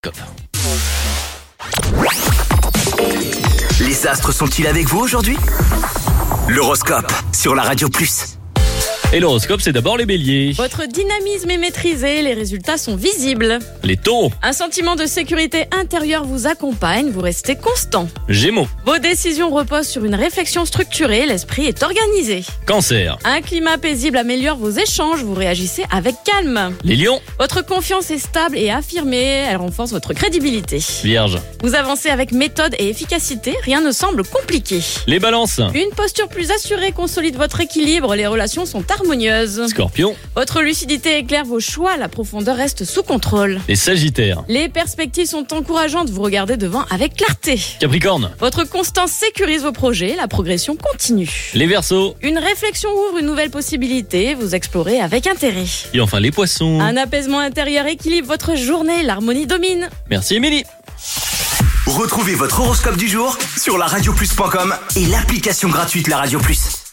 l'horoscope. Les astres sont-ils avec vous aujourd'hui ? L'horoscope sur la Radio Plus. Et l'horoscope, c'est d'abord les béliers. Votre dynamisme est maîtrisé, les résultats sont visibles. Les taureaux. Un sentiment de sécurité intérieure vous accompagne, vous restez constant. Gémeaux. Vos décisions reposent sur une réflexion structurée, l'esprit est organisé. Cancer. Un climat paisible améliore vos échanges, vous réagissez avec calme. Les lions. Votre confiance est stable et affirmée, elle renforce votre crédibilité. Vierge. Vous avancez avec méthode et efficacité, rien ne semble compliqué. Les balances. Une posture plus assurée consolide votre équilibre, les relations sont harmonieuses. Scorpion. Votre lucidité éclaire vos choix, la profondeur reste sous contrôle. Les sagittaires. Les perspectives sont encourageantes, vous regardez devant avec clarté. Capricorne. Votre constance sécurise vos projets, la progression continue. Les verseaux. Une réflexion ouvre une nouvelle possibilité, vous explorez avec intérêt. Et enfin les poissons. Un apaisement intérieur équilibre votre journée, l'harmonie domine. Merci Émilie. Retrouvez votre horoscope du jour sur la radioplus.com et l'application gratuite La Radio Plus.